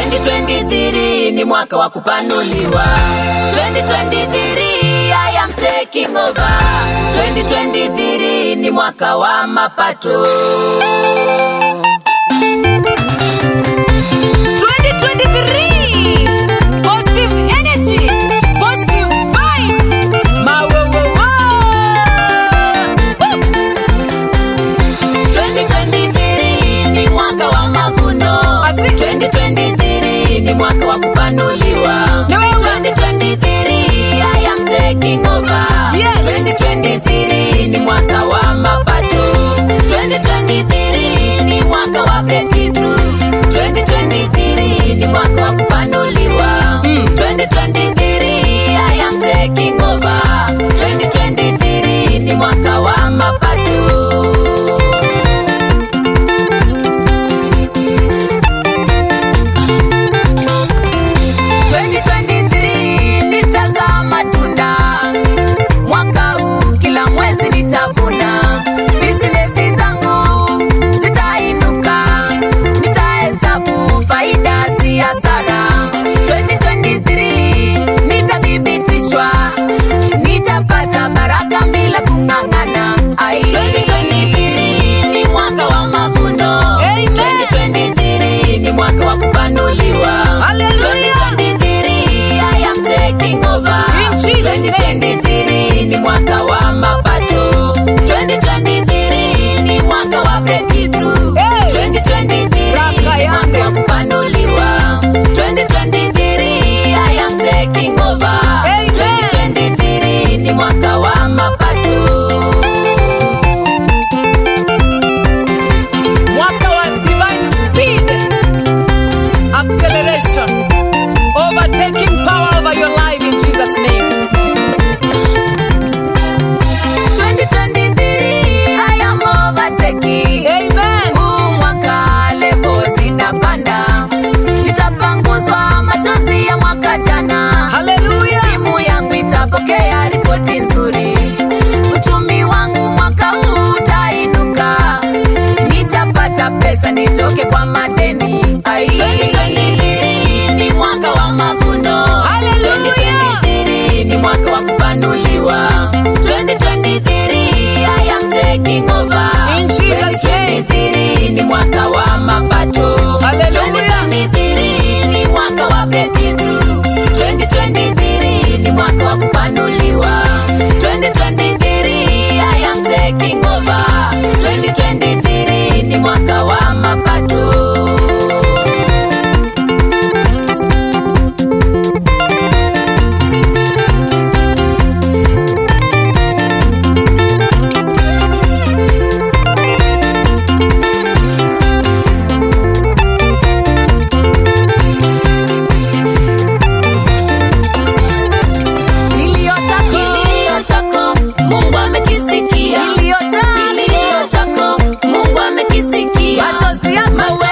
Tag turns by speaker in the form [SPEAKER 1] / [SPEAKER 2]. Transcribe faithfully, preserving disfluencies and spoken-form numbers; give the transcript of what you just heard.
[SPEAKER 1] twenty twenty-three ni mwaka wa kupanuliwa. twenty twenty-three I am taking over. twenty twenty-three ni mwaka wa mapato. twenty twenty-three positive energy, positive vibe. Ma wo wo wo. twenty twenty-three ni mwaka wa mavuno. twenty twenty-three ni mwaka wa kupanuliwa. twenty twenty-three I am taking over. Yes. twenty twenty-three ni mwaka wa mapato. twenty twenty-three ni mwaka wa breakthrough. twenty twenty-three ni mwaka wa kupanuliwa. Mm. twenty twenty-three I am taking over. twenty twenty-three ni mwaka wa mapato. twenty twenty-three nitazama tunda. Mwaka huu kila mwezi nitavuna. Business zangu zitainuka. Nitahesabu faida si hasara. twenty twenty-three nitadhibitishwa. Nitapata baraka bila kung'ang'ana. twenty twenty-three ni mwaka wa mavuno. Amen. twenty twenty-three ni mwaka wa kupanuliwa. Hallelujah. twenty twenty-three I am taking over. twenty twenty-three ni mwaka wa mapato. twenty twenty-three ni mwaka wa breakthrough. Hey. twenty twenty-three ni mwaka wa kupanuliwa. twenty twenty-three I am taking over. Amen. twenty twenty-three ni mwaka wa mapato. Mwaka wa divine speed, acceleration, overtaking power over your life in Jesus' name. twenty twenty-three I am overtaking. Amen. Huu mwaka level zinapanda. Nitapanguzwa machozi ya mwaka jana. Hallelujah. Simu yangu itapokea ripoti nzuri. Uchumi wangu mwaka huu utainuka. Nitapata pesa nitoke kwa madeni. twenty twenty-three ni mwaka wa mavuno. Hallelujah. twenty twenty-three ni mwaka wa kupanuliwa. twenty twenty-three I am taking over. In Jesus' twenty twenty-three ni mwaka wa mapato. Hallelujah. twenty twenty-three ni mwaka wa breakthrough. twenty twenty-three ni mwaka wa kupanuliwa. twenty twenty-three I am taking over. twenty twenty-three ni mwaka wa mapato. Kilio chako Mungu amekisikia. Kilio chako Mungu amekisikia. Machozi yako